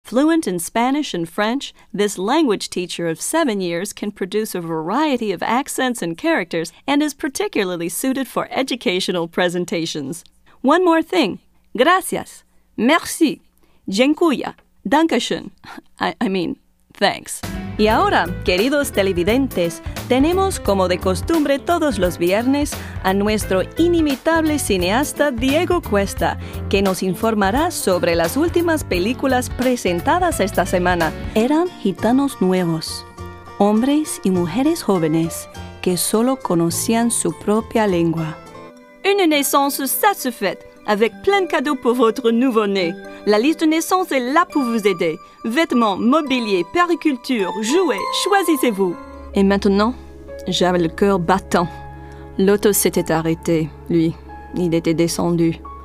Fluent in Spanish and French, this language teacher of 7 years can produce a variety of accents and characters and is particularly suited for educational presentations. One more thing. Gracias. Merci. Dziękuję. Dankeschön. I mean, thanks. Y ahora, queridos televidentes, tenemos como de costumbre todos los viernes a nuestro inimitable cineasta Diego Cuesta, que nos informará sobre las últimas películas presentadas esta semana. Eran gitanos nuevos, hombres y mujeres jóvenes que solo conocían su propia lengua. Une naissance satisfaite, avec plein de cadeaux pour votre nouveau-né. La liste de naissance est là pour vous aider. Vêtements, mobilier, périculture, jouets, choisissez-vous. Et maintenant, j'avais le cœur battant. L'auto s'était arrêté, lui. Il était descendu.